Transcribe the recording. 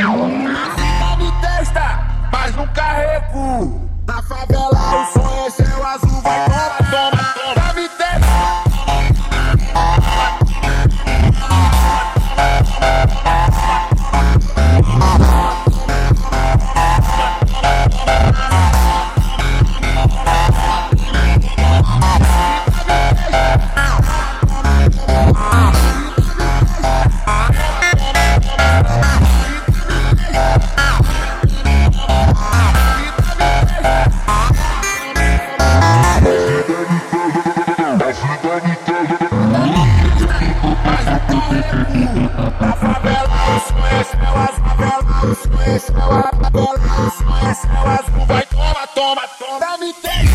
Fica me testa, mas nunca recuo. Na favela o sonho é céu azul, vai toma, toma, toma. Me testa. Na favela o sonho é céu azul, vai toma, toma, toma. Me testa.